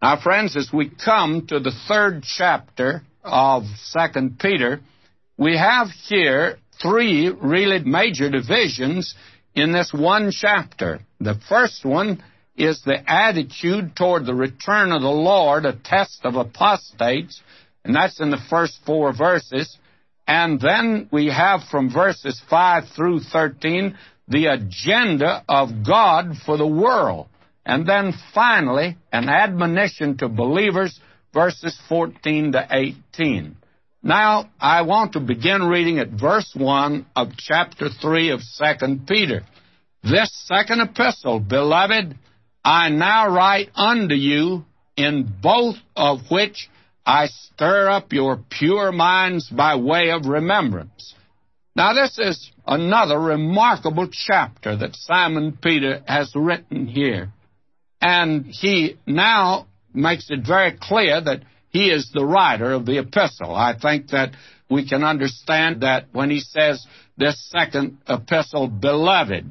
Now, friends, as we come to the third chapter of 2 Peter, we have here three really major divisions in this one chapter. The first one is the attitude toward the return of the Lord, a test of apostates, and that's in the first 4 verses. And then we have from verses 5 through 13 the agenda of God for the world. And then finally, an admonition to believers, verses 14 to 18. Now, I want to begin reading at verse 1 of chapter 3 of 2 Peter. This second epistle, beloved, I now write unto you, in both of which I stir up your pure minds by way of remembrance. Now, this is another remarkable chapter that Simon Peter has written here. And he now makes it very clear that he is the writer of the epistle. I think that we can understand that when he says this second epistle, beloved.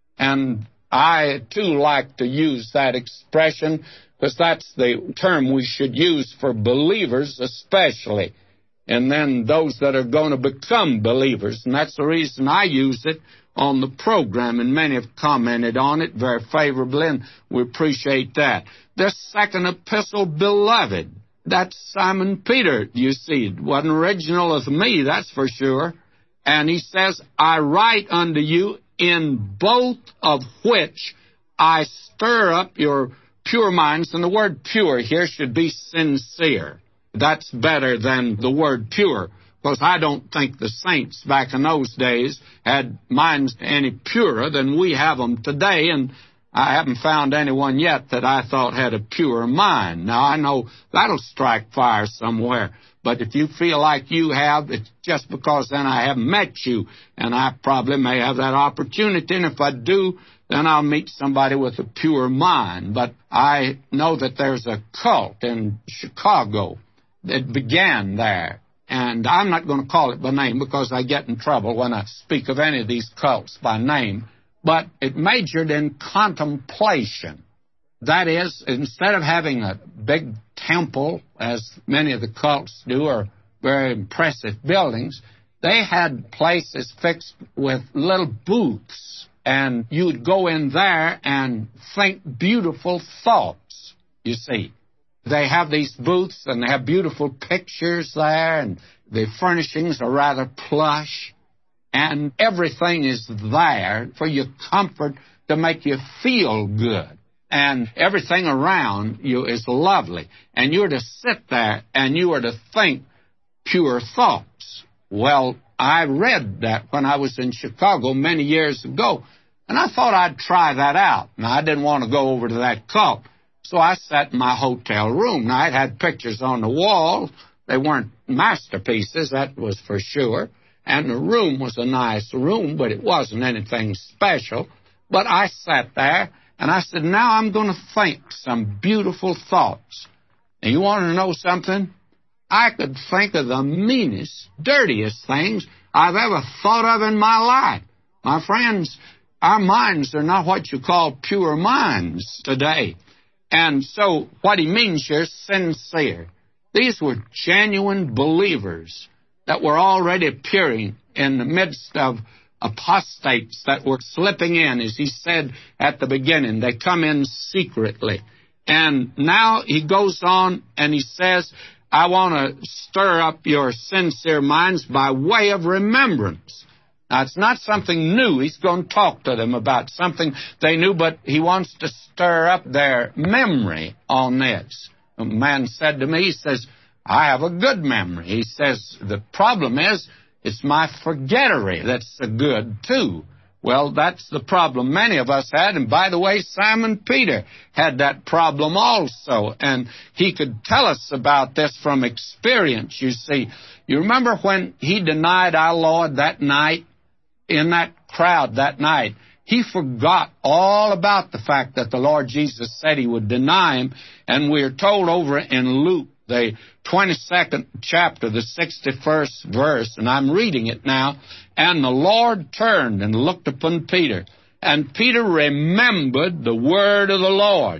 And I, too, like to use that expression because that's the term we should use for believers especially, and then those that are going to become believers. And that's the reason I use it on the program, and many have commented on it very favorably, and we appreciate that. This second epistle, beloved, that's Simon Peter, you see. It wasn't original of me, that's for sure. And he says, I write unto you, in both of which I stir up your pure minds. And the word pure here should be sincere. That's better than the word pure, because I don't think the saints back in those days had minds any purer than we have them today, and I haven't found anyone yet that I thought had a pure mind. Now, I know that'll strike fire somewhere, but if you feel like you have, it's just because then I haven't met you, and I probably may have that opportunity, and if I do, then I'll meet somebody with a pure mind. But I know that there's a cult in Chicago that began there. And I'm not going to call it by name because I get in trouble when I speak of any of these cults by name. But it majored in contemplation. That is, instead of having a big temple, as many of the cults do, or very impressive buildings, they had places fixed with little booths. And you would go in there and think beautiful thoughts, you see. They have these booths, and they have beautiful pictures there, and the furnishings are rather plush, and everything is there for your comfort to make you feel good, and everything around you is lovely, and you're to sit there, and you are to think pure thoughts. Well, I read that when I was in Chicago many years ago, and I thought I'd try that out. Now, I didn't want to go over to that cult. So I sat in my hotel room. Now, it had pictures on the wall. They weren't masterpieces, that was for sure. And the room was a nice room, but it wasn't anything special. But I sat there, and I said, now I'm going to think some beautiful thoughts. And you want to know something? I could think of the meanest, dirtiest things I've ever thought of in my life. My friends, our minds are not what you call pure minds today. And so what he means here is sincere. These were genuine believers that were already appearing in the midst of apostates that were slipping in, as he said at the beginning. They come in secretly. And now he goes on and he says, I want to stir up your sincere minds by way of remembrance. Now, it's not something new. He's going to talk to them about something they knew, but he wants to stir up their memory on this. A man said to me, he says, I have a good memory. He says, the problem is, it's my forgettery that's good, too. Well, that's the problem many of us had. And by the way, Simon Peter had that problem also. And he could tell us about this from experience, you see. You remember when he denied our Lord that night? In that crowd that night, he forgot all about the fact that the Lord Jesus said he would deny him. And we're told over in Luke, the 22nd chapter, the 61st verse, and I'm reading it now, and the Lord turned and looked upon Peter, and Peter remembered the word of the Lord,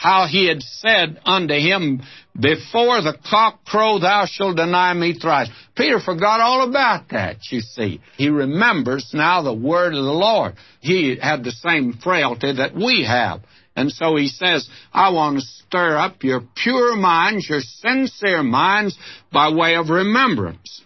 how he had said unto him, before the cock crow thou shalt deny me thrice. Peter forgot all about that, you see. He remembers now the word of the Lord. He had the same frailty that we have. And so he says, I want to stir up your pure minds, your sincere minds, by way of remembrance.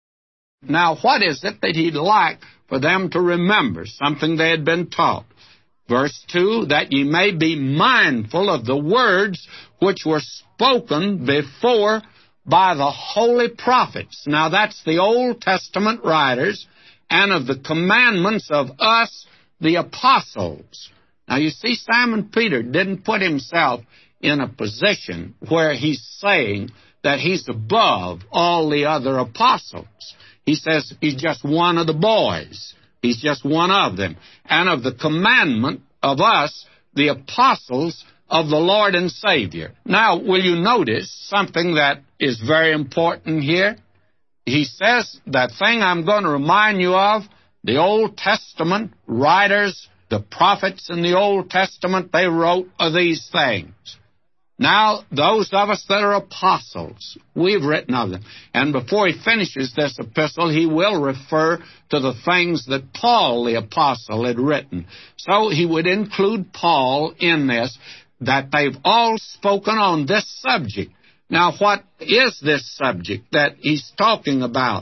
Now, what is it that he'd like for them to remember? Something they had been taught. Verse 2, that ye may be mindful of the words which were spoken before by the holy prophets. Now, that's the Old Testament writers, and of the commandments of us, the apostles. Now, you see, Simon Peter didn't put himself in a position where he's saying that he's above all the other apostles. He says he's just one of the boys. He's just one of them. And of the commandment of us, the apostles of the Lord and Savior. Now, will you notice something that is very important here? He says, that thing I'm going to remind you of, the Old Testament writers, the prophets in the Old Testament, they wrote of these things. Now, those of us that are apostles, we've written of them. And before he finishes this epistle, he will refer to the things that Paul the apostle had written. So he would include Paul in this, that they've all spoken on this subject. Now, what is this subject that he's talking about?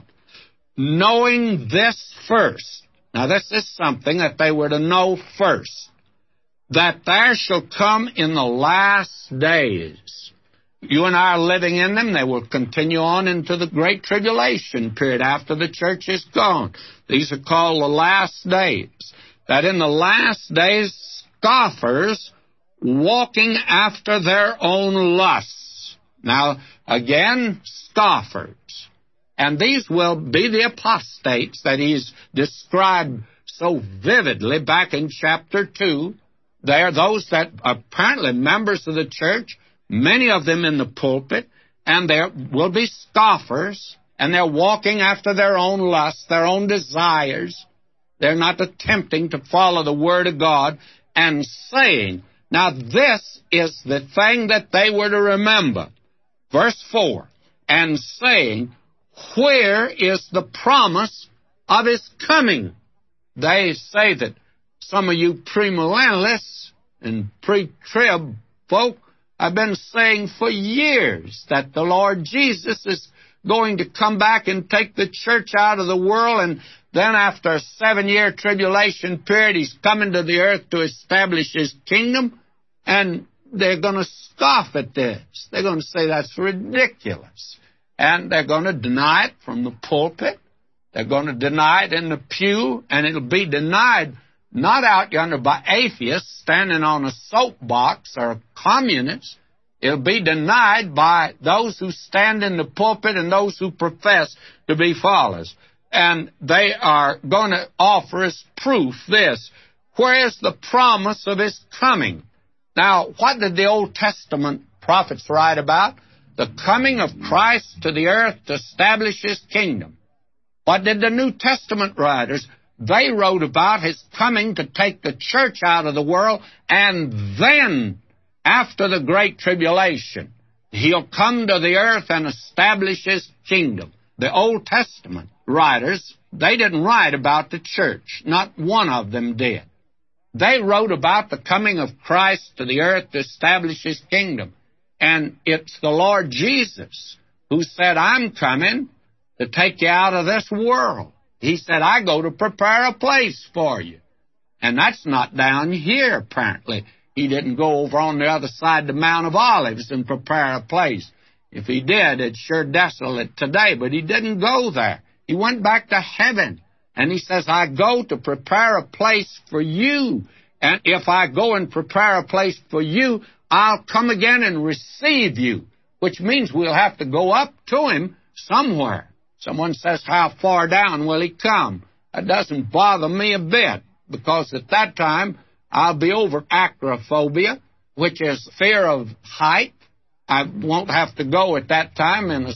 Knowing this first. Now, this is something that they were to know first. That there shall come in the last days. You and I are living in them. They will continue on into the Great Tribulation period after the church is gone. These are called the last days. That in the last days, scoffers walking after their own lusts. Now, again, scoffers. And these will be the apostates that he's described so vividly back in chapter 2. They are those that are apparently members of the church, many of them in the pulpit, and there will be scoffers, and they're walking after their own lusts, their own desires. They're not attempting to follow the Word of God and saying, now this is the thing that they were to remember. Verse 4, and saying, where is the promise of his coming? They say that some of you premillennialists and pre-trib folk have been saying for years that the Lord Jesus is going to come back and take the church out of the world, and then after a 7-year tribulation period, he's coming to the earth to establish his kingdom, and they're going to scoff at this. They're going to say that's ridiculous. And they're going to deny it from the pulpit. They're going to deny it in the pew, and it'll be denied not out yonder by atheists standing on a soapbox or communists. It'll be denied by those who stand in the pulpit and those who profess to be followers. And they are going to offer as proof this. Where is the promise of his coming? Now, what did the Old Testament prophets write about? The coming of Christ to the earth to establish his kingdom. What did the New Testament writers? They wrote about his coming to take the church out of the world, and then, after the Great Tribulation, he'll come to the earth and establish his kingdom. The Old Testament writers, they didn't write about the church. Not one of them did. They wrote about the coming of Christ to the earth to establish his kingdom. And it's the Lord Jesus who said, I'm coming to take you out of this world. He said, I go to prepare a place for you. And that's not down here, apparently. He didn't go over on the other side of the Mount of Olives and prepare a place. If he did, it's sure desolate today, but he didn't go there. He went back to heaven. And he says, I go to prepare a place for you. And if I go and prepare a place for you, I'll come again and receive you, which means we'll have to go up to him somewhere. Someone says, how far down will he come? That doesn't bother me a bit, because at that time, I'll be over acrophobia, which is fear of height. I won't have to go at that time in a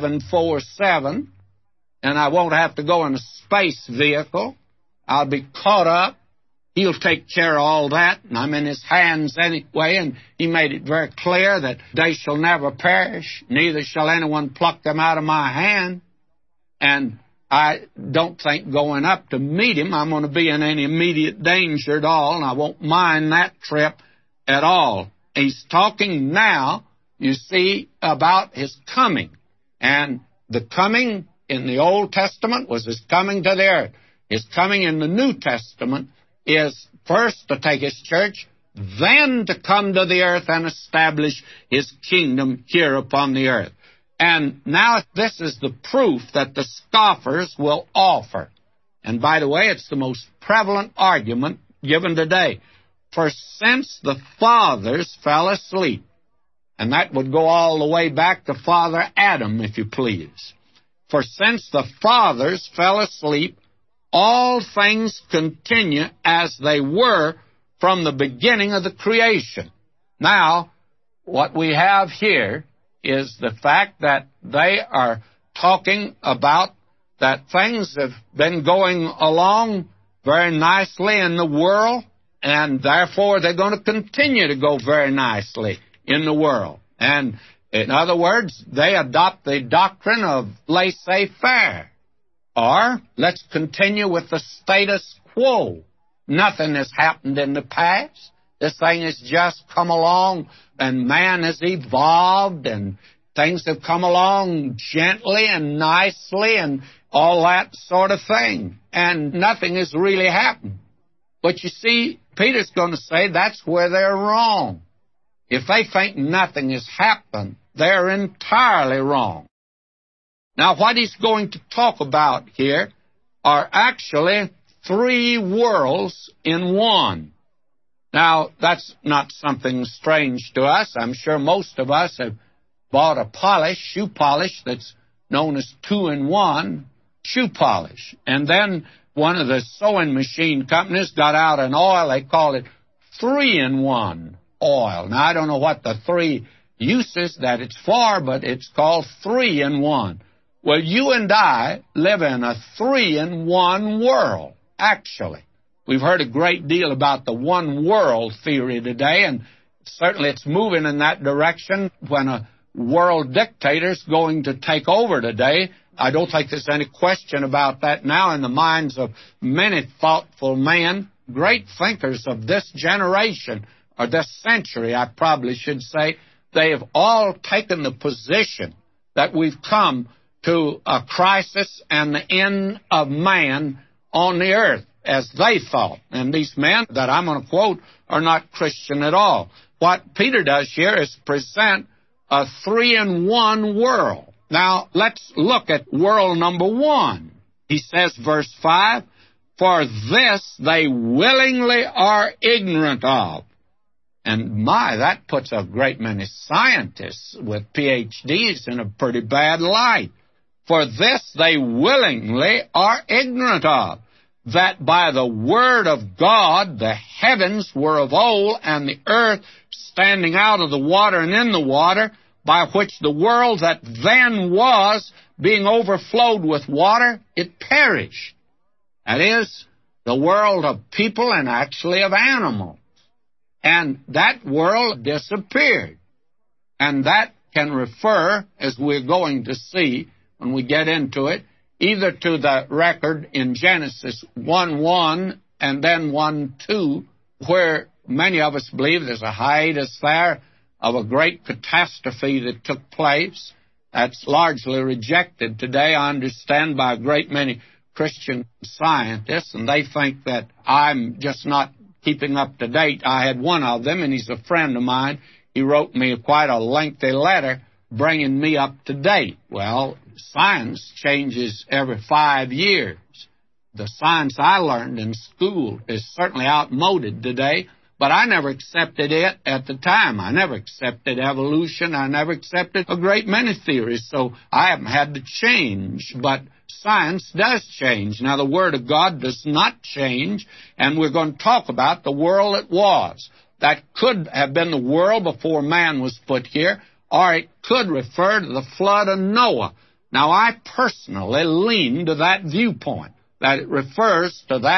747, and I won't have to go in a space vehicle. I'll be caught up He'll take care of all that, and I'm in His hands anyway, and He made it very clear that they shall never perish, neither shall anyone pluck them out of my hand. And I don't think going up to meet Him I'm going to be in any immediate danger at all, and I won't mind that trip at all. He's talking now, you see, about His coming. And the coming in the Old Testament was His coming to the earth. His coming in the New Testament is first to take His church, then to come to the earth and establish His kingdom here upon the earth. And now this is the proof that the scoffers will offer. And by the way, it's the most prevalent argument given today. For since the fathers fell asleep, and that would go all the way back to Father Adam, if you please. For since the fathers fell asleep, all things continue as they were from the beginning of the creation. Now, what we have here is the fact that they are talking about that things have been going along very nicely in the world, and therefore they're going to continue to go very nicely in the world. And in other words, they adopt the doctrine of laissez-faire. Or, let's continue with the status quo. Nothing has happened in the past. This thing has just come along, and man has evolved, and things have come along gently and nicely, and all that sort of thing. And nothing has really happened. But you see, Peter's going to say that's where they're wrong. If they think nothing has happened, they're entirely wrong. Now, what he's going to talk about here are actually three worlds in one. Now, that's not something strange to us. I'm sure most of us have bought a shoe polish that's known as 2-in-1 shoe polish. And then one of the sewing machine companies got out an oil, they call it 3-in-1 oil. Now, I don't know what the three uses that it's for, but it's called 3-in-1. Well, you and I live in a 3-in-1 world, actually. We've heard a great deal about the one world theory today, and certainly it's moving in that direction when a world dictator's going to take over today. I don't think there's any question about that now in the minds of many thoughtful men, great thinkers of this generation, or this century, I probably should say. They have all taken the position that we've come to a crisis and the end of man on the earth, as they thought. And these men that I'm going to quote are not Christian at all. What Peter does here is present a 3-in-1 world. Now, let's look at world number one. He says, verse 5, for this they willingly are ignorant of. And my, that puts a great many scientists with PhDs in a pretty bad light. For this they willingly are ignorant of, that by the word of God the heavens were of old, and the earth standing out of the water and in the water, by which the world that then was, being overflowed with water, it perished. That is, the world of people and actually of animals. And that world disappeared. And that can refer, as we're going to see when we get into it, either to the record in Genesis 1:1 and then 1:2, where many of us believe there's a hiatus there of a great catastrophe that took place. That's largely rejected today, I understand, by a great many Christian scientists, and they think that I'm just not keeping up to date. I had one of them, and he's a friend of mine. He wrote me quite a lengthy letter bringing me up to date. Well, science changes every 5 years. The science I learned in school is certainly outmoded today, but I never accepted it at the time. I never accepted evolution. I never accepted a great many theories, so I haven't had to change. But science does change. Now, the Word of God does not change, and we're going to talk about the world that was. That could have been the world before man was put here, or it could refer to the flood of Noah. Now, I personally lean to that viewpoint, that it refers to that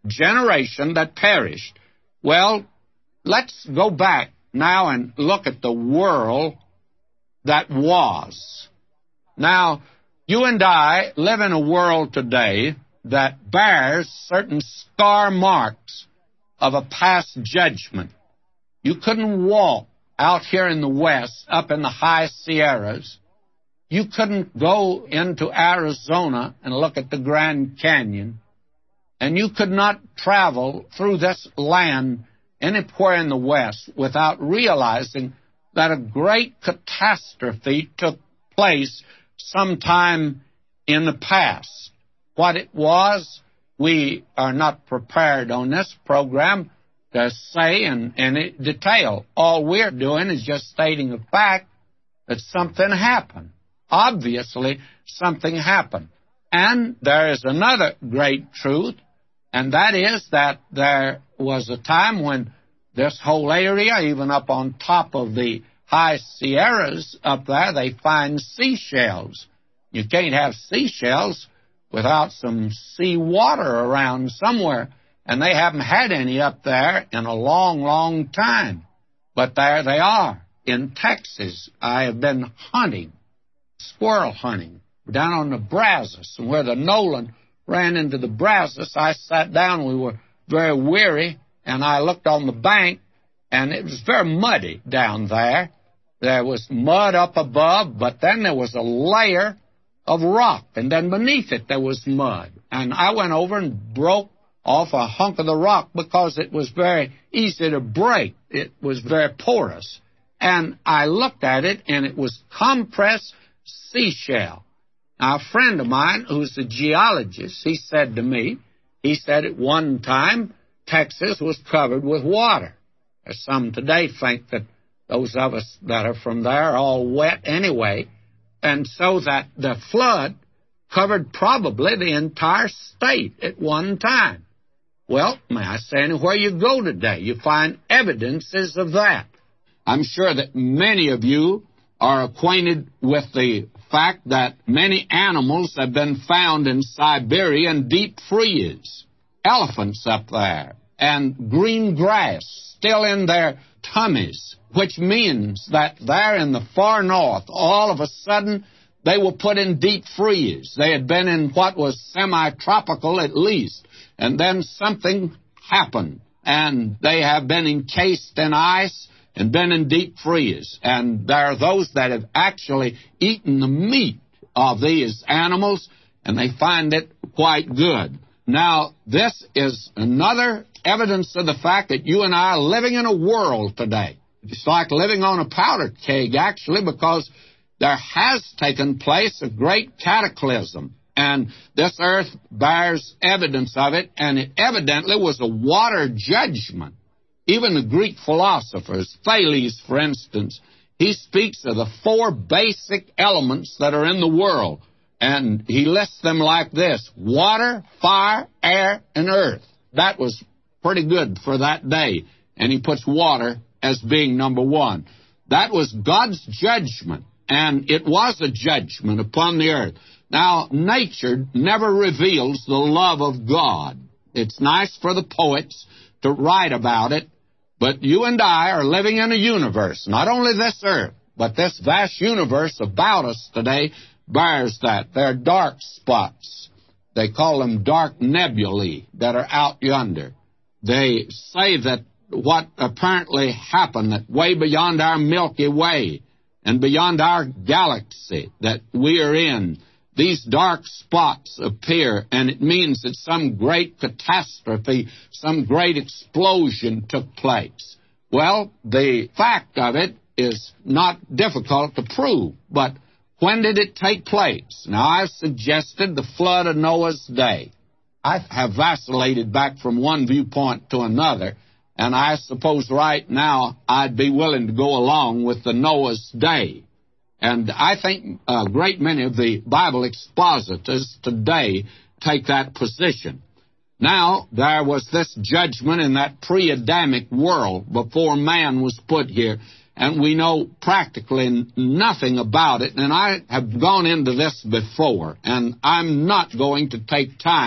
generation that perished. Well, let's go back now and look at the world that was. Now, you and I live in a world today that bears certain scar marks of a past judgment. You couldn't walk out here in the West, up in the high Sierras. You couldn't go into Arizona and look at the Grand Canyon. And you could not travel through this land anywhere in the West without realizing that a great catastrophe took place sometime in the past. What it was, we are not prepared on this program to say in detail. All we're doing is just stating the fact that something happened. Obviously, something happened. And there is another great truth, and that is that there was a time when this whole area, even up on top of the high Sierras up there, they find seashells. You can't have seashells without some sea water around somewhere, and they haven't had any up there in a long, long time. But there they are in Texas. I have been hunting, squirrel hunting, down on the Brazos, and where the Nolan ran into the Brazos, I sat down. We were very weary, and I looked on the bank, and it was very muddy down there. There was mud up above, but then there was a layer of rock, and then beneath it there was mud. And I went over and broke off a hunk of the rock because it was very easy to break. It was very porous. And I looked at it, and it was compressed seashell. Now, a friend of mine who's a geologist, he said to me, he said at one time Texas was covered with water. Some today think that those of us that are from there are all wet anyway, and so that the flood covered probably the entire state at one time. Well, may I say, anywhere you go today, you find evidences of that. I'm sure that many of you are acquainted with the fact that many animals have been found in Siberia in deep freeze. Elephants up there, and green grass still in their tummies, which means that there in the far north, all of a sudden, they were put in deep freeze. They had been in what was semi-tropical at least, and then something happened, and they have been encased in ice and been in deep freeze. And there are those that have actually eaten the meat of these animals, and they find it quite good. Now, this is another evidence of the fact that you and I are living in a world today. It's like living on a powder keg, actually, because there has taken place a great cataclysm. And this earth bears evidence of it, and it evidently was a water judgment. Even the Greek philosophers, Thales, for instance, he speaks of the four basic elements that are in the world. And he lists them like this: water, fire, air, and earth. That was pretty good for that day. And he puts water as being number one. That was God's judgment, and it was a judgment upon the earth. Now, nature never reveals the love of God. It's nice for the poets to write about it, but you and I are living in a universe, not only this earth, but this vast universe about us today bears that. There are dark spots. They call them dark nebulae that are out yonder. They say that what apparently happened, that way beyond our Milky Way and beyond our galaxy that we are in, these dark spots appear, and it means that some great catastrophe, some great explosion took place. Well, the fact of it is not difficult to prove, but when did it take place? Now, I've suggested the flood of Noah's day. I have vacillated back from one viewpoint to another, and I suppose right now I'd be willing to go along with the Noah's day. And I think a great many of the Bible expositors today take that position. Now, there was this judgment in that pre-Adamic world before man was put here, and we know practically nothing about it. And I have gone into this before, and I'm not going to take time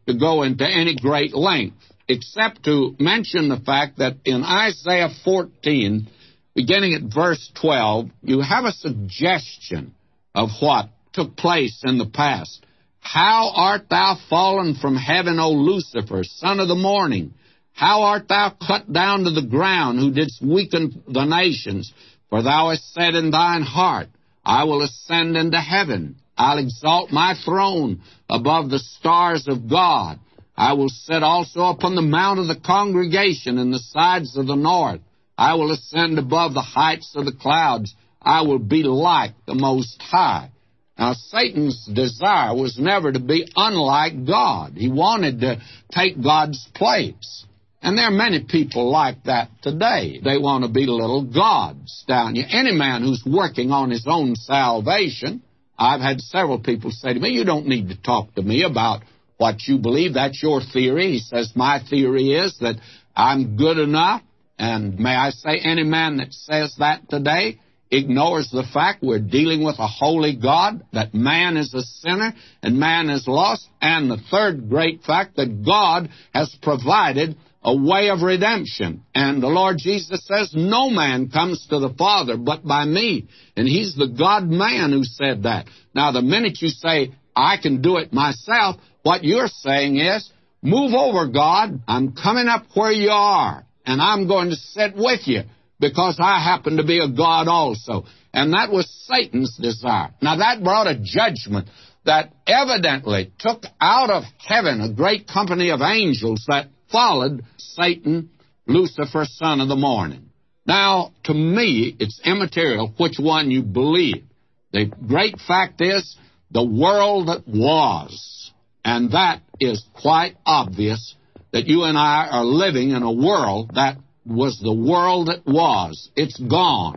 to go into any great length, except to mention the fact that in Isaiah 14, beginning at verse 12, you have a suggestion of what took place in the past. How art thou fallen from heaven, O Lucifer, son of the morning? How art thou cut down to the ground, who didst weaken the nations? For thou hast said in thine heart, I will ascend into heaven. I'll exalt my throne above the stars of God. I will sit also upon the mount of the congregation in the sides of the north. I will ascend above the heights of the clouds. I will be like the Most High. Now, Satan's desire was never to be unlike God. He wanted to take God's place. And there are many people like that today. They want to be little gods down here. Any man who's working on his own salvation, I've had several people say to me, you don't need to talk to me about what you believe. That's your theory. He says, my theory is that I'm good enough. And may I say, any man that says that today ignores the fact we're dealing with a holy God, that man is a sinner and man is lost, and the third great fact that God has provided a way of redemption. And the Lord Jesus says, no man comes to the Father but by me. And he's the God-man who said that. Now, the minute you say, I can do it myself, what you're saying is, move over, God. I'm coming up where you are, and I'm going to sit with you, because I happen to be a God also. And that was Satan's desire. Now, that brought a judgment that evidently took out of heaven a great company of angels that followed Satan, Lucifer, son of the morning. Now, to me, it's immaterial which one you believe. The great fact is the world that was. And that is quite obvious that you and I are living in a world that was the world that was. It's gone.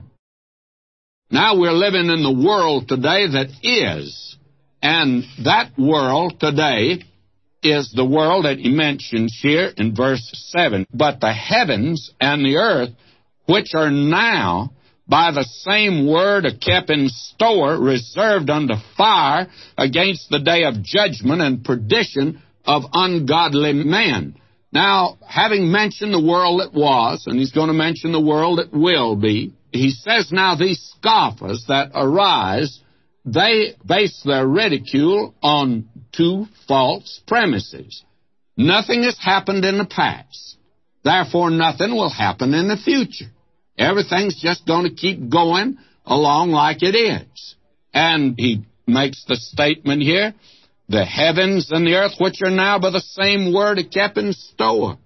Now we're living in the world today that is. And that world today is the world that he mentions here in verse 7. But the heavens and the earth, which are now by the same word are kept in store, reserved unto fire against the day of judgment and perdition of ungodly men. Now, having mentioned the world that was, and he's going to mention the world that will be, he says now these scoffers that arise, they base their ridicule on two false premises. Nothing has happened in the past. Therefore, nothing will happen in the future. Everything's just going to keep going along like it is. And he makes the statement here, the heavens and the earth, which are now by the same word, are kept in store.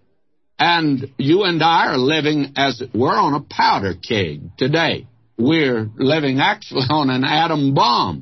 And you and I are living, as it were, on a powder keg today. We're living actually on an atom bomb.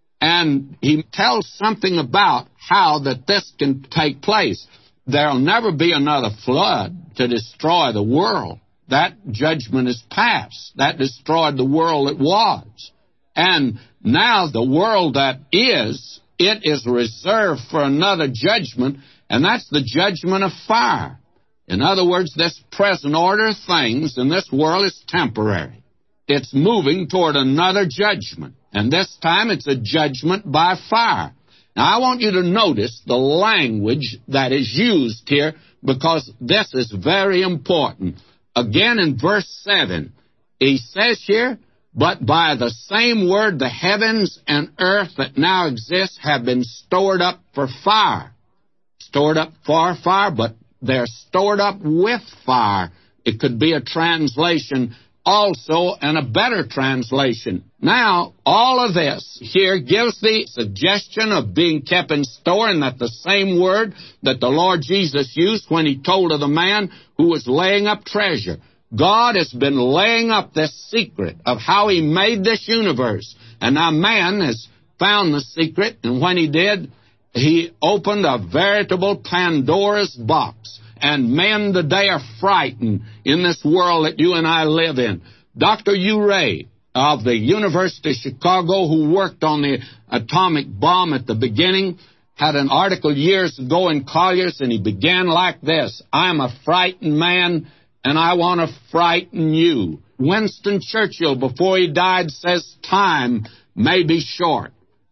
And he tells something about how that this can take place. There'll never be another flood to destroy the world. That judgment is past. That destroyed the world that was. And now the world that is, it is reserved for another judgment, and that's the judgment of fire. In other words, this present order of things in this world is temporary. It's moving toward another judgment, and this time it's a judgment by fire. Now, I want you to notice the language that is used here, because this is very important. Again, in verse 7, he says here, but by the same word the heavens and earth that now exist have been stored up for fire. Stored up for fire, but they're stored up with fire. It could be a translation also, and a better translation. Now, all of this here gives the suggestion of being kept in store, and that the same word that the Lord Jesus used when he told of the man who was laying up treasure. God has been laying up this secret of how he made this universe. And now man has found the secret, and when he did, he opened a veritable Pandora's box. And men today are frightened in this world that you and I live in. Dr. Urey of the University of Chicago, who worked on the atomic bomb at the beginning, had an article years ago in Collier's, and he began like this: I'm a frightened man, and I want to frighten you. Winston Churchill, before he died, says time may be short.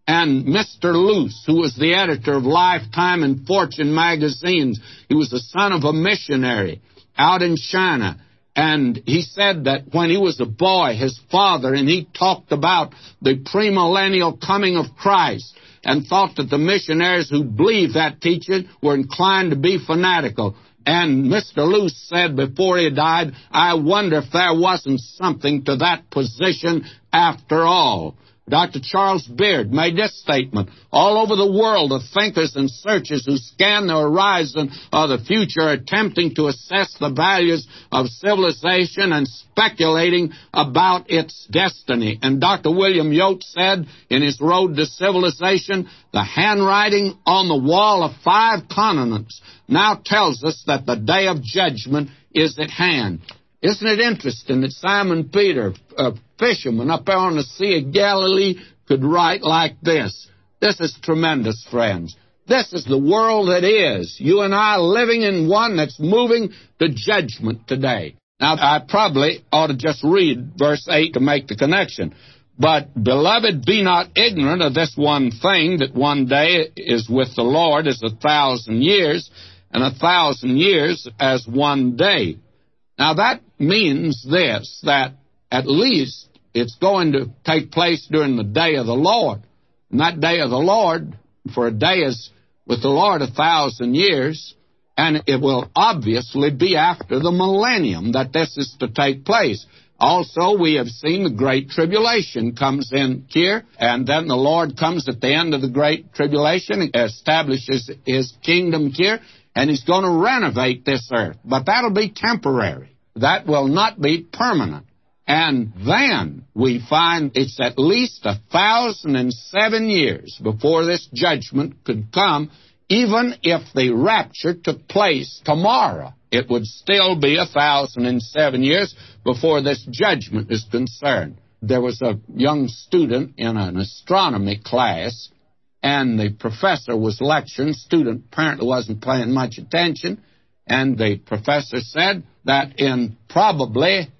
And Mr. Luce, who was the editor of Lifetime and Fortune magazines, he was the son of a missionary out in China. And he said that when he was a boy, his father, and he talked about the premillennial coming of Christ, and thought that the missionaries who believed that teaching were inclined to be fanatical. And Mr. Luce said before he died, I wonder if there wasn't something to that position after all. Dr. Charles Beard made this statement. All over the world, the thinkers and searchers who scan the horizon of the future are attempting to assess the values of civilization and speculating about its destiny. And Dr. William Yost said in his Road to Civilization, the handwriting on the wall of 5 continents now tells us that the day of judgment is at hand. Isn't it interesting that Simon Peter, a fisherman up there on the Sea of Galilee, could write like this? This is tremendous, friends. This is the world that is. You and I living in one that's moving to judgment today. Now, I probably ought to just read verse 8 to make the connection. But, beloved, be not ignorant of this one thing, that one day is with the Lord as 1,000 years, and 1,000 years as one day. Now, that means this, that at least it's going to take place during the day of the Lord. And that day of the Lord, for a day is with the Lord 1,000 years, and it will obviously be after the millennium that this is to take place. Also, we have seen the Great Tribulation comes in here, and then the Lord comes at the end of the Great Tribulation, establishes His kingdom here, and He's going to renovate this earth. But that'll be temporary. That will not be permanent. And then we find it's at least 1,007 years before this judgment could come. Even if the rapture took place tomorrow, it would still be 1,007 years before this judgment is concerned. There was a young student in an astronomy class, and the professor was lecturing. The student apparently wasn't paying much attention, and the professor said that in probably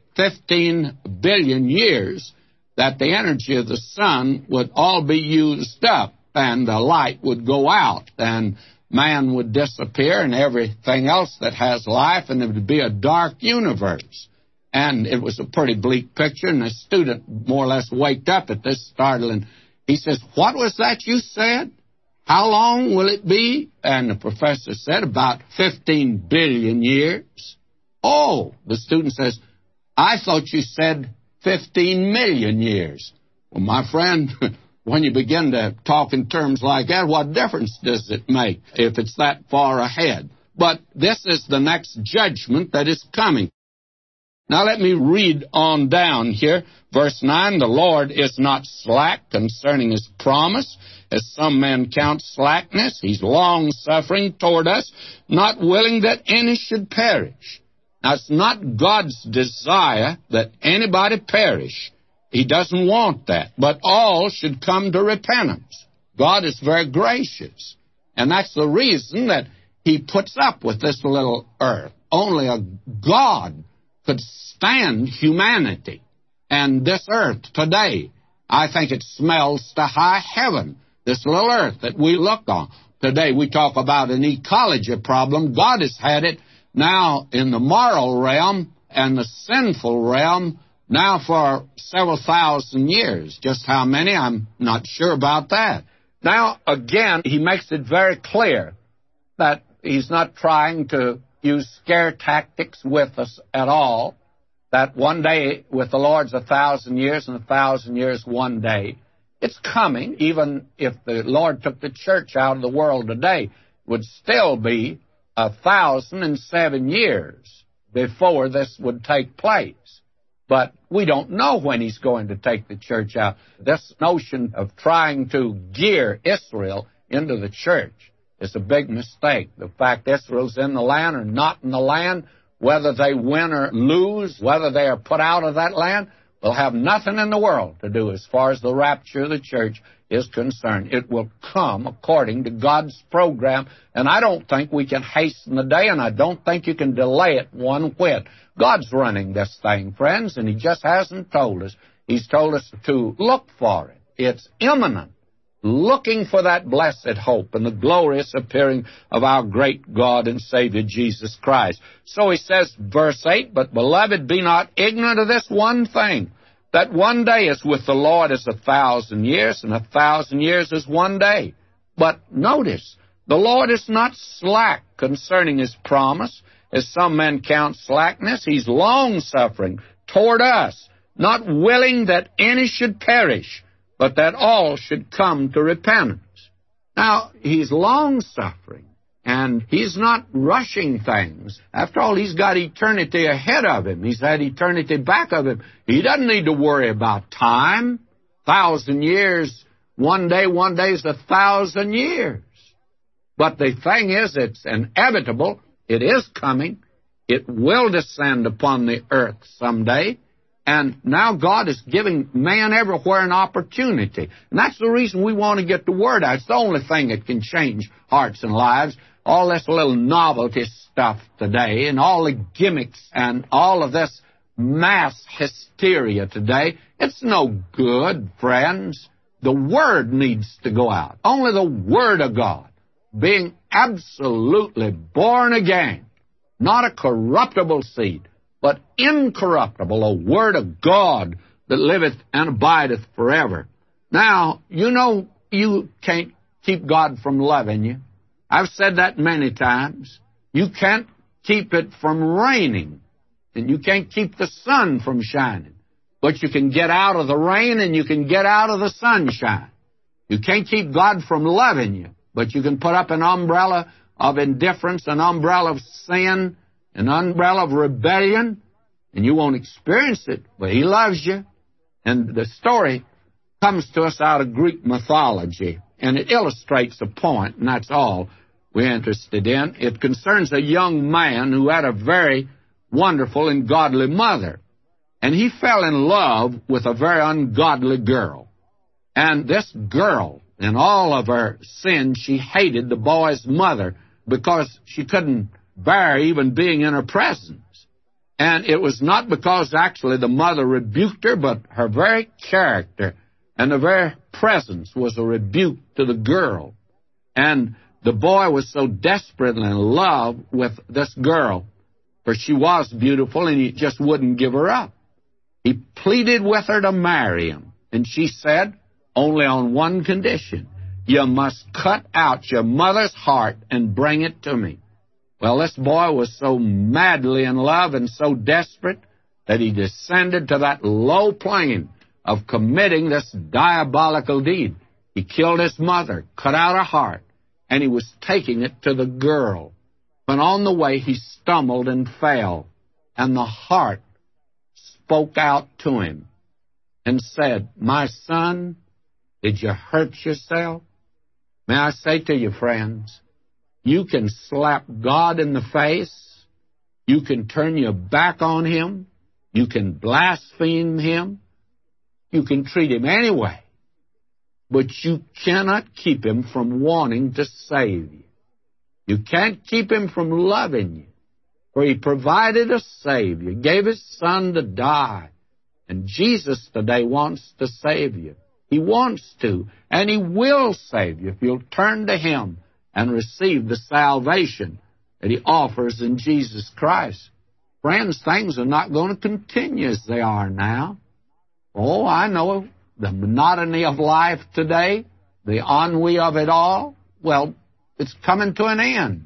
15 billion years that the energy of the sun would all be used up, and the light would go out, and man would disappear, and everything else that has life, and it would be a dark universe. And it was a pretty bleak picture, and the student more or less waked up at this startling. He says, "What was that you said? How long will it be?" And the professor said, "About 15 billion years." "Oh," the student says, "I thought you said 15 million years." Well, my friend, when you begin to talk in terms like that, what difference does it make if it's that far ahead? But this is the next judgment that is coming. Now let me read on down here. Verse 9, the Lord is not slack concerning His promise, as some men count slackness. He's long-suffering toward us, not willing that any should perish. Now, it's not God's desire that anybody perish. He doesn't want that. But all should come to repentance. God is very gracious. And that's the reason that He puts up with this little earth. Only a God could stand humanity. And this earth today, I think it smells to high heaven, this little earth that we look on. Today we talk about an ecology problem. God has had it now in the moral realm and the sinful realm now for several thousand years. Just how many, I'm not sure about that. Now, again, He makes it very clear that He's not trying to use scare tactics with us at all, that one day with the Lord's 1,000 years and 1,000 years one day. It's coming. Even if the Lord took the church out of the world today, it would still be 1,007 years before this would take place. But we don't know when He's going to take the church out. This notion of trying to gear Israel into the church is a big mistake. The fact Israel's in the land or not in the land, whether they win or lose, whether they are put out of that land, will have nothing in the world to do as far as the rapture of the church is concerned. It will come according to God's program, and I don't think we can hasten the day, and I don't think you can delay it one whit. God's running this thing, friends, and He just hasn't told us. He's told us to look for it. It's imminent. looking for that blessed hope and the glorious appearing of our great God and Savior Jesus Christ. So he says, verse 8, "But, beloved, be not ignorant of this one thing, that one day is with the Lord as 1,000 years, and 1,000 years is one day." But notice, the Lord is not slack concerning his promise, as some men count slackness. He's long-suffering toward us, not willing that any should perish, but that all should come to repentance. Now, he's long-suffering, and he's not rushing things. After all, he's got eternity ahead of him. He's had eternity back of him. He doesn't need to worry about time. 1,000 years, one day is 1,000 years. But the thing is, it's inevitable. It is coming. It will descend upon the earth someday. And now God is giving man everywhere an opportunity. And that's the reason we want to get the Word out. It's the only thing that can change hearts and lives. All this little novelty stuff today and all the gimmicks and all of this mass hysteria today, it's no good, friends. The Word needs to go out. Only the Word of God, being absolutely born again, not a corruptible seed, but incorruptible, a Word of God that liveth and abideth forever. Now, you know you can't keep God from loving you. I've said that many times. You can't keep it from raining, and you can't keep the sun from shining. But you can get out of the rain and you can get out of the sunshine. You can't keep God from loving you, but you can put up an umbrella of indifference, an umbrella of sin, an umbrella of rebellion, and you won't experience it, but he loves you. And the story comes to us out of Greek mythology, and it illustrates a point, and that's all we're interested in. It concerns a young man who had a very wonderful and godly mother, and he fell in love with a very ungodly girl. And this girl, in all of her sin, she hated the boy's mother because she couldn't bear even being in her presence. And it was not because actually the mother rebuked her, but her very character and the very presence was a rebuke to the girl. And the boy was so desperately in love with this girl, for she was beautiful, and he just wouldn't give her up. He pleaded with her to marry him, and she said, only on one condition: you must cut out your mother's heart and bring it to me. Well, this boy was so madly in love and so desperate that he descended to that low plane of committing this diabolical deed. He killed his mother, cut out her heart, and he was taking it to the girl. When on the way he stumbled and fell, and the heart spoke out to him and said, "My son, did you hurt yourself?" May I say to you, friends, you can slap God in the face, you can turn your back on him, you can blaspheme him, you can treat him anyway, but you cannot keep him from wanting to save you. You can't keep him from loving you, for he provided a Savior, gave his Son to die, and Jesus today wants to save you. He wants to, and he will save you if you'll turn to him and receive the salvation that he offers in Jesus Christ. Friends, things are not going to continue as they are now. Oh, I know the monotony of life today, the ennui of it all, well, it's coming to an end.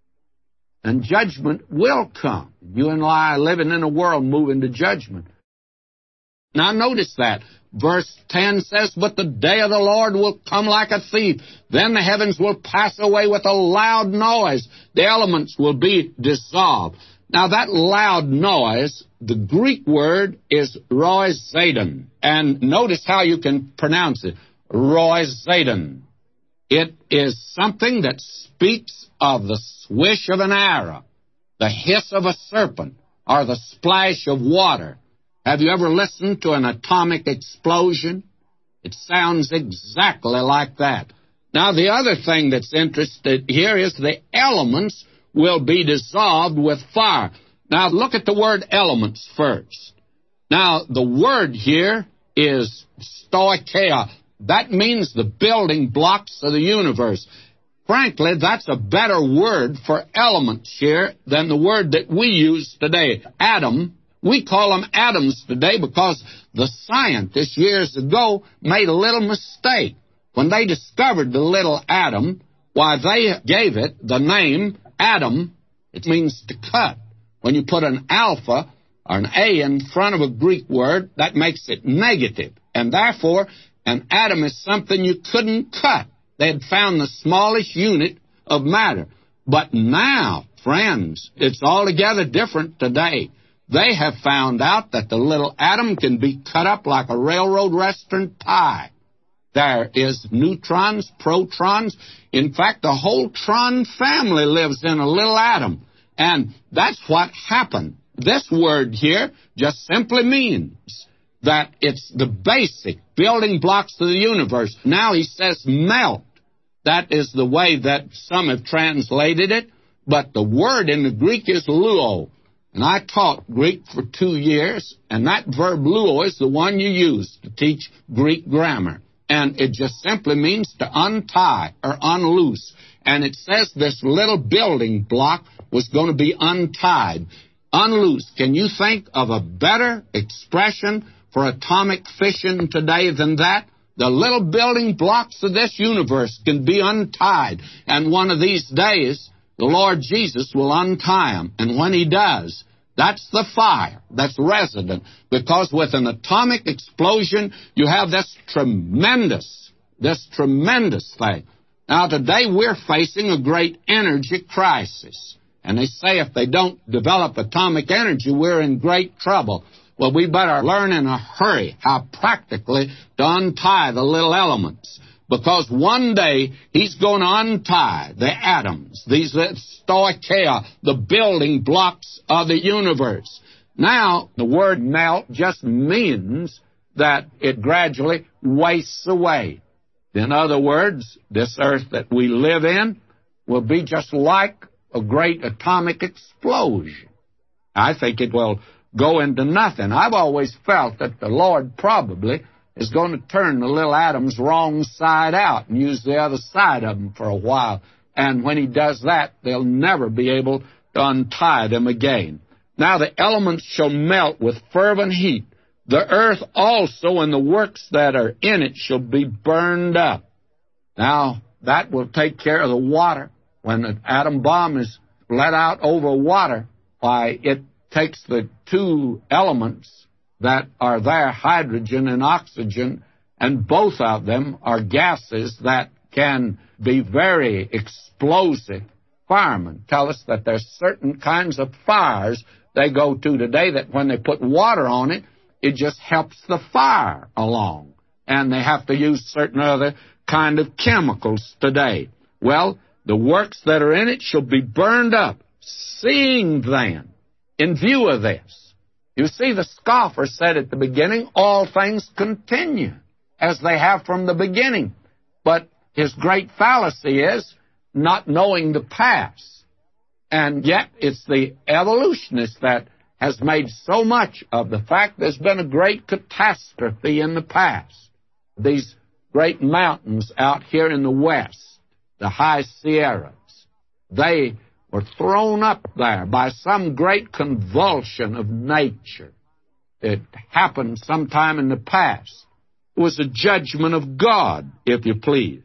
And judgment will come. You and I are living in a world moving to judgment. Now notice that. Verse 10 says, "But the day of the Lord will come like a thief. Then the heavens will pass away with a loud noise. The elements will be dissolved." Now that loud noise, the Greek word is roizedon. And notice how you can pronounce it. Roizedon. It is something that speaks of the swish of an arrow, the hiss of a serpent, or the splash of water. Have you ever listened to an atomic explosion? It sounds exactly like that. Now, the other thing that's interesting here is the elements will be dissolved with fire. Now, look at the word elements first. Now, the word here is stoicheia. That means the building blocks of the universe. Frankly, that's a better word for elements here than the word that we use today, atom. We call them atoms today because the scientists years ago made a little mistake. When they discovered the little atom, why, they gave it the name atom. It means to cut. When you put an alpha or an A in front of a Greek word, that makes it negative. And therefore, an atom is something you couldn't cut. They had found the smallest unit of matter. But now, friends, it's altogether different today. They have found out that the little atom can be cut up like a railroad restaurant pie. There is neutrons, protons. In fact, the whole tron family lives in a little atom. And that's what happened. This word here just simply means that it's the basic building blocks of the universe. Now he says melt. That is the way that some have translated it, but the word in the Greek is luo. And I taught Greek for 2 years, and that verb luo is the one you use to teach Greek grammar. And it just simply means to untie or unloose. And it says this little building block was going to be untied, unloosed. Can you think of a better expression for atomic fission today than that? The little building blocks of this universe can be untied. And one of these days, the Lord Jesus will untie them. And when he does, that's the fire that's resident. Because with an atomic explosion, you have this tremendous thing. Now, today we're facing a great energy crisis. And they say if they don't develop atomic energy, we're in great trouble. Well, we better learn in a hurry how practically to untie the little elements. Because one day he's going to untie the atoms, these stoicheia, the building blocks of the universe. Now, the word melt just means that it gradually wastes away. In other words, this earth that we live in will be just like a great atomic explosion. I think it will go into nothing. I've always felt that the Lord probably is going to turn the little atoms wrong side out and use the other side of them for a while. And when he does that, they'll never be able to untie them again. Now the elements shall melt with fervent heat. The earth also and the works that are in it shall be burned up. Now, that will take care of the water. When an atom bomb is let out over water, why, it takes the two elements that are there, hydrogen and oxygen, and both of them are gases that can be very explosive. Firemen tell us that there's certain kinds of fires they go to today that when they put water on it, it just helps the fire along. And they have to use certain other kind of chemicals today. Well, the works that are in it shall be burned up. Seeing then, in view of this, you see, the scoffer said at the beginning, all things continue as they have from the beginning. But his great fallacy is not knowing the past. And yet it's the evolutionist that has made so much of the fact there's been a great catastrophe in the past. These great mountains out here in the west, the high Sierras, they were thrown up there by some great convulsion of nature. It happened sometime in the past. It was a judgment of God, if you please.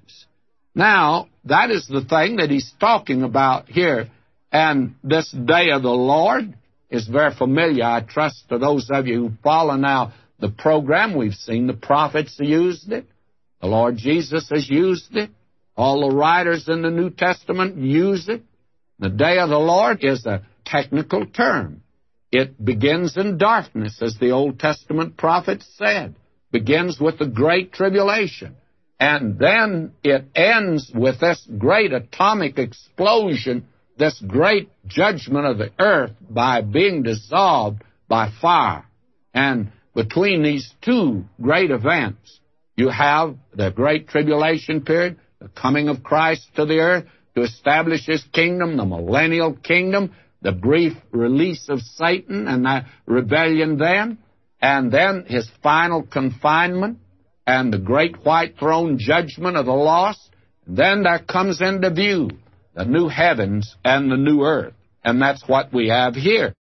Now, that is the thing that he's talking about here. And this day of the Lord is very familiar, I trust, to those of you who follow now the program. We've seen the prophets used it. The Lord Jesus has used it. All the writers in the New Testament use it. The day of the Lord is a technical term. It begins in darkness, as the Old Testament prophets said. Begins with the Great Tribulation. And then it ends with this great atomic explosion, this great judgment of the earth by being dissolved by fire. And between these two great events, you have the Great Tribulation period, the coming of Christ to the earth to establish his kingdom, the millennial kingdom, the brief release of Satan and the rebellion then, and then his final confinement, and the great white throne judgment of the lost. And then there comes into view the new heavens and the new earth. And that's what we have here.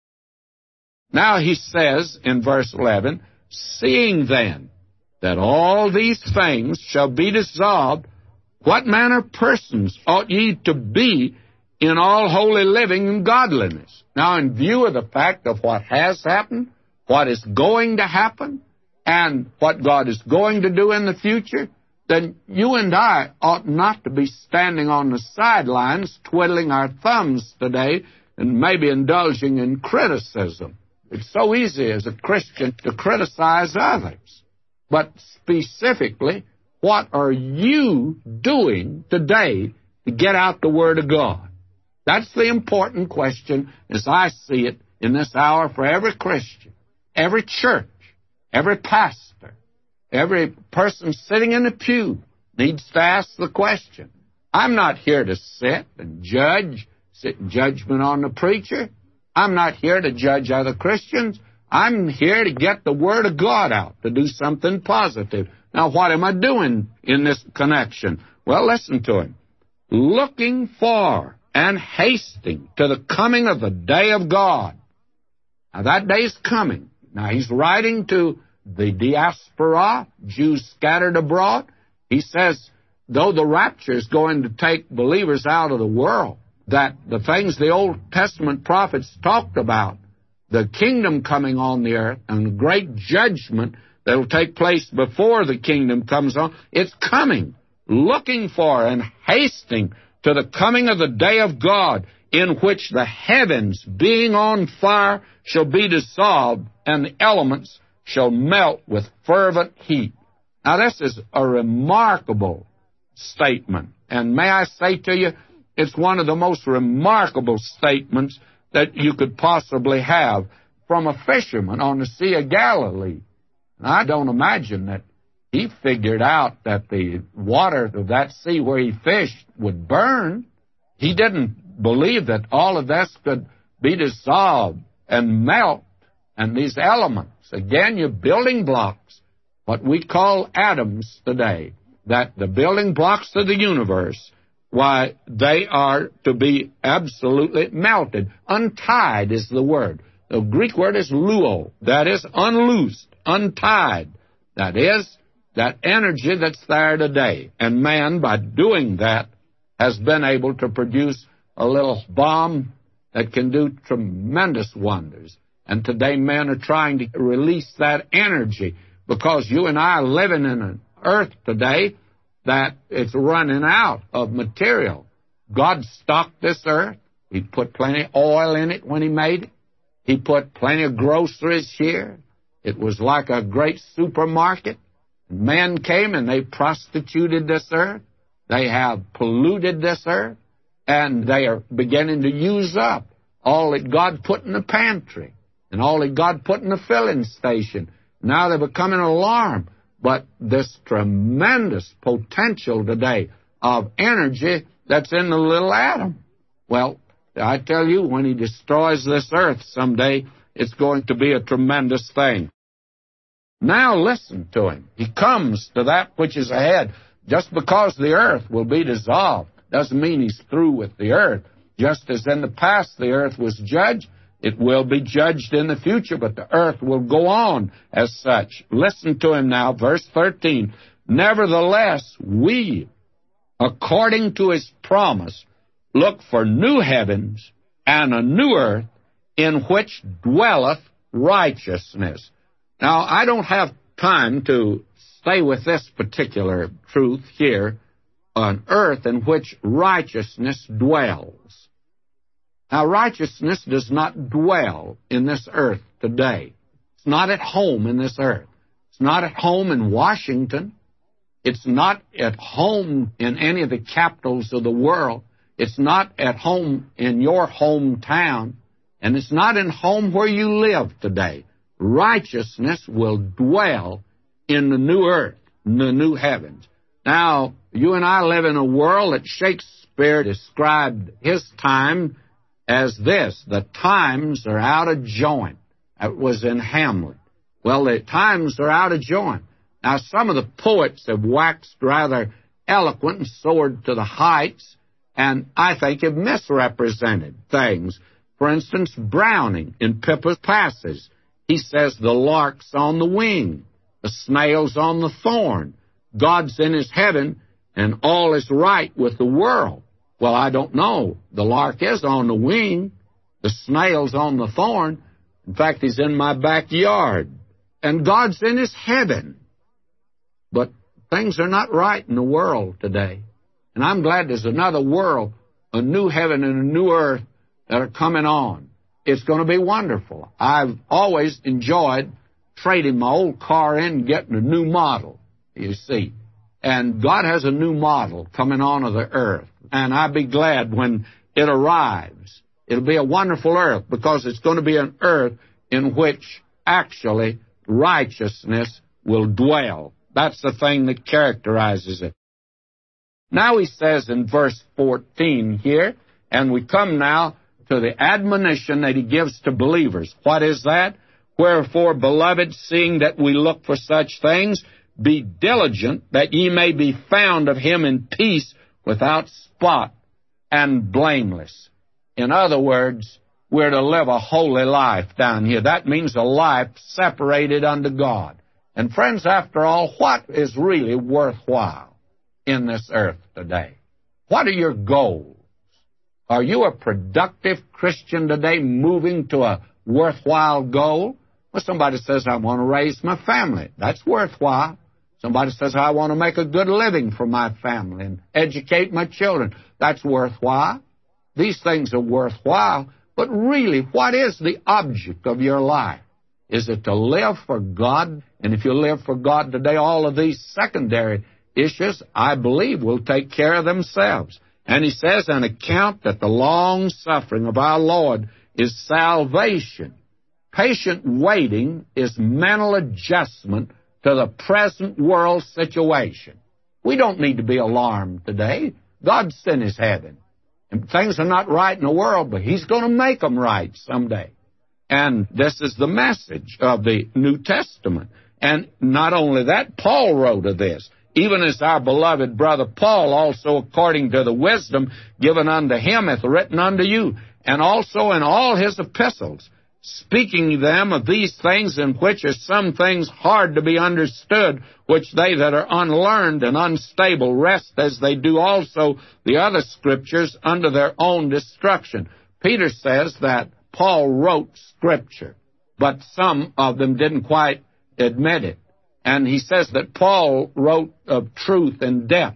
Now he says in verse 11, seeing then that all these things shall be dissolved, what manner of persons ought ye to be in all holy living and godliness? Now, in view of the fact of what has happened, what is going to happen, and what God is going to do in the future, then you and I ought not to be standing on the sidelines twiddling our thumbs today and maybe indulging in criticism. It's so easy as a Christian to criticize others. But specifically, what are you doing today to get out the Word of God? That's the important question as I see it in this hour for every Christian, every church, every pastor, every person sitting in the pew needs to ask the question. I'm not here to sit in judgment on the preacher. I'm not here to judge other Christians. I'm here to get the Word of God out, to do something positive. Now, what am I doing in this connection? Well, listen to him. Looking for and hasting to the coming of the day of God. Now, that day is coming. Now, he's writing to the diaspora, Jews scattered abroad. He says, though the rapture is going to take believers out of the world, that the things the Old Testament prophets talked about, the kingdom coming on the earth and the great judgment that will take place before the kingdom comes on, it's coming. Looking for and hasting to the coming of the day of God, in which the heavens, being on fire, shall be dissolved, and the elements shall melt with fervent heat. Now, this is a remarkable statement. And may I say to you, it's one of the most remarkable statements that you could possibly have from a fisherman on the Sea of Galilee. And I don't imagine that he figured out that the water of that sea where he fished would burn. He didn't believe that all of this could be dissolved and melt. And these elements, again, your building blocks, what we call atoms today, that the building blocks of the universe, why, they are to be absolutely melted. Untied is the word. The Greek word is luo. That is unloosed, untied. That is that energy that's there today. And man, by doing that, has been able to produce a little bomb that can do tremendous wonders. And today men are trying to release that energy because you and I are living in an earth today that it's running out of material. God stocked this earth. He put plenty of oil in it when he made it. He put plenty of groceries here. It was like a great supermarket. Men came and they prostituted this earth. They have polluted this earth. And they are beginning to use up all that God put in the pantry and all that God put in the filling station. Now they're becoming alarmed. But this tremendous potential today of energy that's in the little atom. Well, I tell you, when he destroys this earth someday, it's going to be a tremendous thing. Now listen to him. He comes to that which is ahead. Just because the earth will be dissolved doesn't mean he's through with the earth. Just as in the past the earth was judged, it will be judged in the future, but the earth will go on as such. Listen to him now, verse 13. Nevertheless, we, according to his promise, look for new heavens and a new earth in which dwelleth righteousness. Now, I don't have time to stay with this particular truth here, an earth in which righteousness dwells. Now, righteousness does not dwell in this earth today. It's not at home in this earth. It's not at home in Washington. It's not at home in any of the capitals of the world. It's not at home in your hometown. And it's not in home where you live today. Righteousness will dwell in the new earth, in the new heavens. Now, you and I live in a world that Shakespeare described his time as this: the times are out of joint. That was in Hamlet. Well, the times are out of joint. Now, some of the poets have waxed rather eloquent and soared to the heights, and I think have misrepresented things. For instance, Browning in Pippa's Passes, he says the lark's on the wing, the snail's on the thorn, God's in his heaven, and all is right with the world. Well, I don't know. The lark is on the wing. The snail's on the thorn. In fact, he's in my backyard. And God's in his heaven. But things are not right in the world today. And I'm glad there's another world, a new heaven and a new earth that are coming on. It's going to be wonderful. I've always enjoyed trading my old car in and getting a new model, you see. And God has a new model coming onto the earth. And I'll be glad when it arrives. It'll be a wonderful earth because it's going to be an earth in which actually righteousness will dwell. That's the thing that characterizes it. Now he says in verse 14 here, and we come now to the admonition that he gives to believers. What is that? Wherefore, beloved, seeing that we look for such things, be diligent that ye may be found of him in peace, without spot and blameless. In other words, we're to live a holy life down here. That means a life separated unto God. And friends, after all, what is really worthwhile in this earth today? What are your goals? Are you a productive Christian today moving to a worthwhile goal? Well, somebody says, I want to raise my family. That's worthwhile. Somebody says, I want to make a good living for my family and educate my children. That's worthwhile. These things are worthwhile. But really, what is the object of your life? Is it to live for God? And if you live for God today, all of these secondary issues, I believe, will take care of themselves. And he says, an account that the long suffering of our Lord is salvation. Patient waiting is mental adjustment to the present world situation. We don't need to be alarmed today. God's in his heaven. And things are not right in the world, but he's going to make them right someday. And this is the message of the New Testament. And not only that, Paul wrote of this. Even as our beloved brother Paul also, according to the wisdom given unto him, hath written unto you, and also in all his epistles, speaking them of these things, in which are some things hard to be understood, which they that are unlearned and unstable rest, as they do also the other scriptures, unto their own destruction. Peter says that Paul wrote scripture, but some of them didn't quite admit it. And he says that Paul wrote of truth and depth.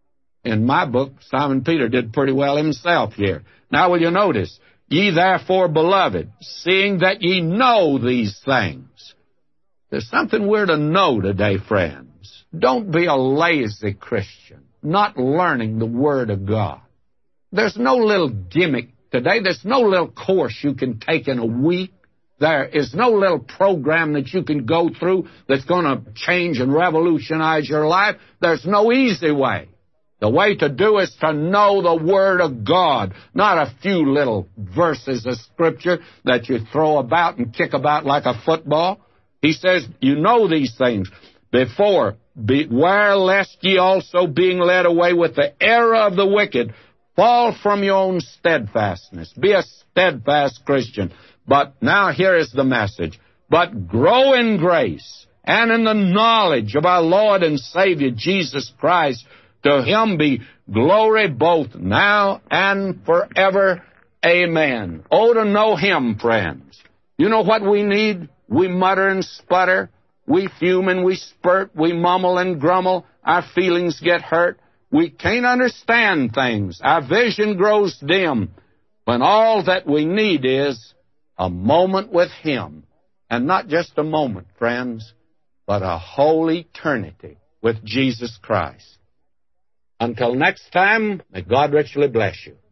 In my book, Simon Peter did pretty well himself here. Now will you notice, ye therefore, beloved, seeing that ye know these things. There's something we're to know today, friends. Don't be a lazy Christian, not learning the Word of God. There's no little gimmick today. There's no little course you can take in a week. There is no little program that you can go through that's going to change and revolutionize your life. There's no easy way. The way to do is to know the Word of God, not a few little verses of Scripture that you throw about and kick about like a football. He says, you know these things. Before, beware lest ye also, being led away with the error of the wicked, fall from your own steadfastness. Be a steadfast Christian. But now here is the message. But grow in grace and in the knowledge of our Lord and Savior Jesus Christ. To him be glory both now and forever. Amen. Oh, to know him, friends. You know what we need? We mutter and sputter. We fume and we spurt. We mumble and grumble. Our feelings get hurt. We can't understand things. Our vision grows dim. When all that we need is a moment with him. And not just a moment, friends, but a whole eternity with Jesus Christ. Until next time, may God richly bless you.